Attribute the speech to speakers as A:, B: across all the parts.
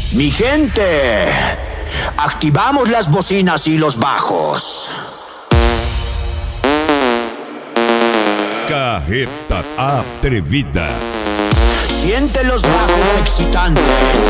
A: Mi gente, activamos las bocinas y los bajos.
B: Carreta Atrevida.
A: Siente los bajos excitantes.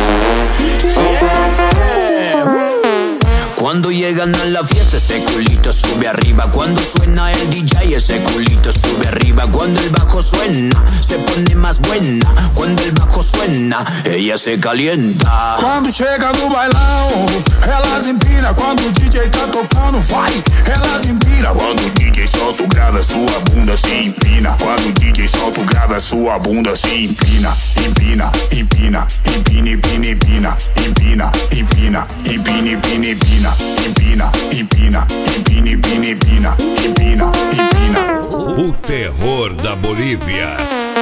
A: Cuando llegan a la fiesta ese culito sube arriba. Cuando suena el DJ ese culito sube arriba. Cuando el bajo suena se pone más buena. Cuando el bajo suena ella se calienta.
C: Quando chega no bailão elas empina. Quando o DJ tá tocando vai, elas empina.
D: Quando o DJ solta o grave sua bunda se empina. Quando o DJ solta o grave sua bunda se empina. Empina, empina, empina, empina, empina. Empina, empina, empina, empina, empina. Empina, empina, empina, empina, empina. Empina, empina.
B: O terror da Bolívia.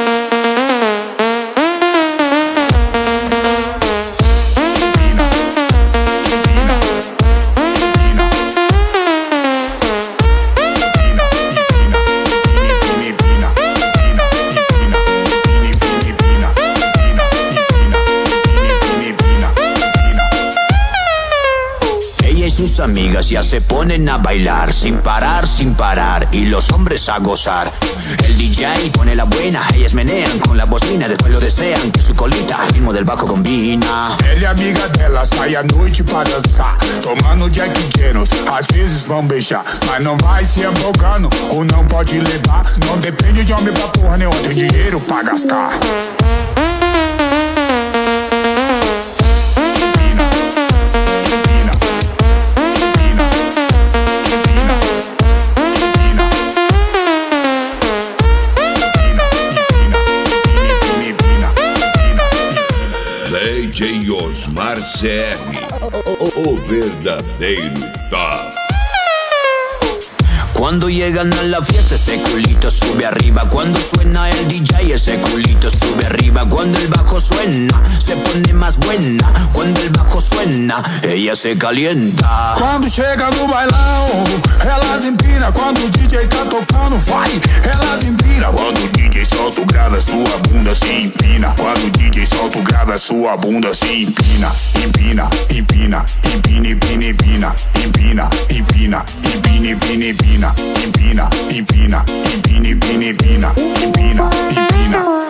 A: Sus amigas ya se ponen a bailar sin parar y los hombres a gozar. El DJ pone la buena, ellas menean con la bocina, después lo desean que su colita al ritmo del bajo combina.
D: Ela e a amiga dela sai à noite pra dançar, tomando Jack Daniels, às vezes vão beijar, mas não vai se afogando ou não pode levar. Não depende de homem pra porra nenhuma, tem dinheiro pra gastar.
B: DJ Osmar CR, o verdadeiro top.
A: Cuando llegan a la fiesta ese culito sube arriba. Cuando suena el DJ ese culito sube arriba. Cuando el bajo suena se pone más buena. Cuando el bajo suena ella se calienta.
C: Quando chega no bailão elas empina. Quando o DJ tá tocando vai, elas empina.
D: Quando o DJ solta o grave sua bunda se empina. Quando o DJ solta o grave sua bunda se empina. Empina, empina, empina, empina, empina. Empina, empina, empina, empina, empina. Empina, empina, empina, empina, empina. Empina, empina.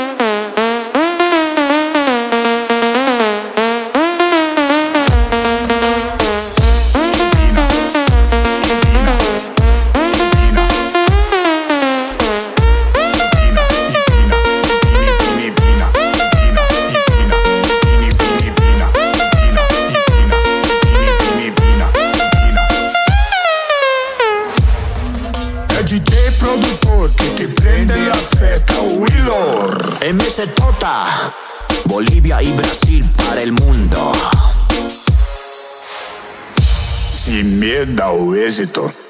C: DJ produtor que te prende la festa, Willor.
A: MS Tota, Bolivia y Brasil para el mundo.
D: Sin medo ao êxito.